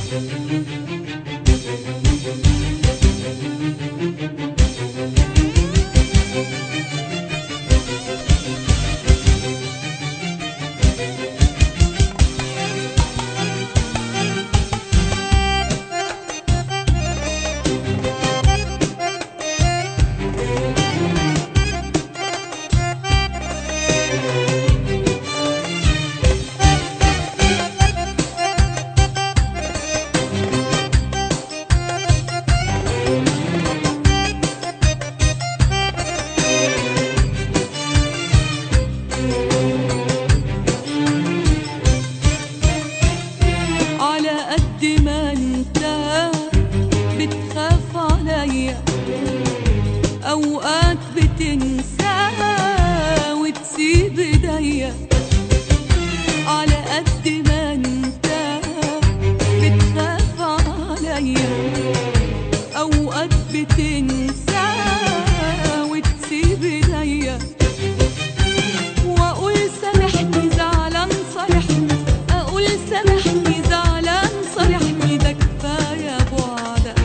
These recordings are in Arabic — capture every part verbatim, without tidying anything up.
أوقات بتنسى وتسيب ايديا، على قد ما انت بتخاف عليا. أوقات بتنسى وتسيب ايديا، وأقول سامحني زعلان صالحني، أقول سامحني زعلان صالحني، ده كفاية بعدك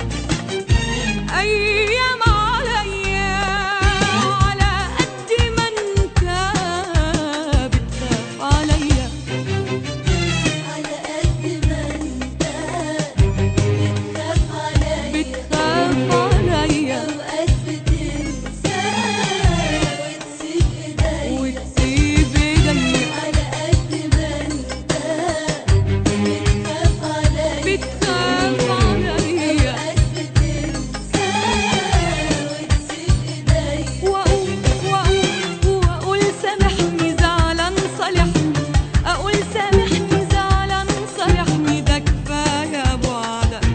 أيام عليا. على قد ما انت بتخاف عليا، على قد ما انت بتخاف عليا، بتخاف عليا. أوقات بتنسى وتسيب ايديا، وتسيب ايديا، على قد ما انت بتخاف عليا، بتخاف عليا. أوقات بتنسى وتسيب ايديا، وأقول وأقول وأقول سامحني زعلان صالحني، أقول سامحني زعلان صالحني، ده كفاية بعدك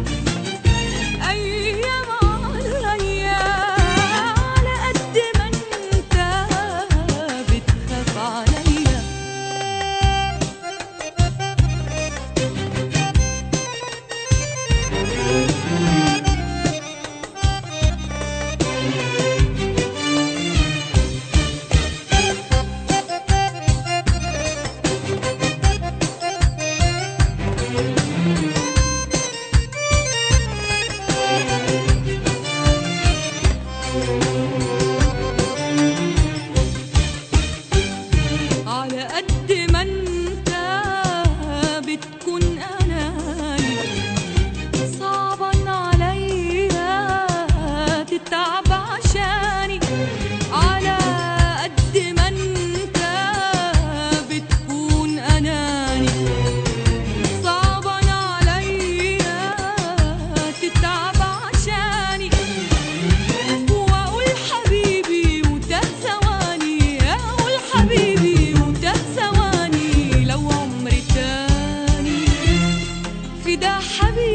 أيام عليا. على قد ما انت بتخاف عليا. على قد ما انت بتكون اناني، صعبان عليا تتعب عشاني. على قد ما انت بتكون اناني، صعبان عليا تتعب عشاني. واقول حبيبي وده ثواني، اقول حبيبي وده ثواني، لو عمري تاني فدا حبيبي